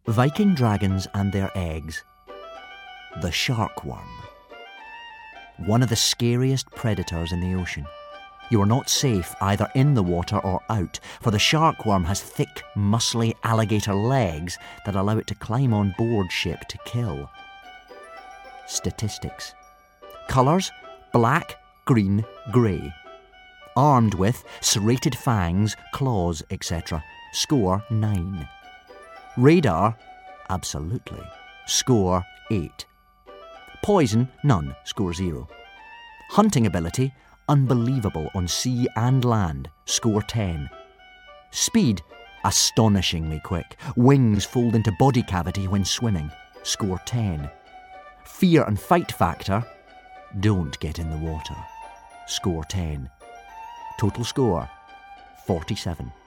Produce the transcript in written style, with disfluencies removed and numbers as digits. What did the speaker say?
Viking dragons and their eggs. The sharkworm. One of the scariest predators in the ocean. You are not safe either in the water or out, for the sharkworm has thick, muscly alligator legs that allow it to climb on board ship to kill. Statistics. Colours: black, green, grey. Armed with serrated fangs, claws, etc. Score 9. Radar: absolutely. Score 8. Poison: none. Score 0. Hunting ability: unbelievable on sea and land. Score 10. Speed: astonishingly quick. Wings fold into body cavity when swimming. Score 10. Fear and fight factor: don't get in the water. Score 10. Total score: 47.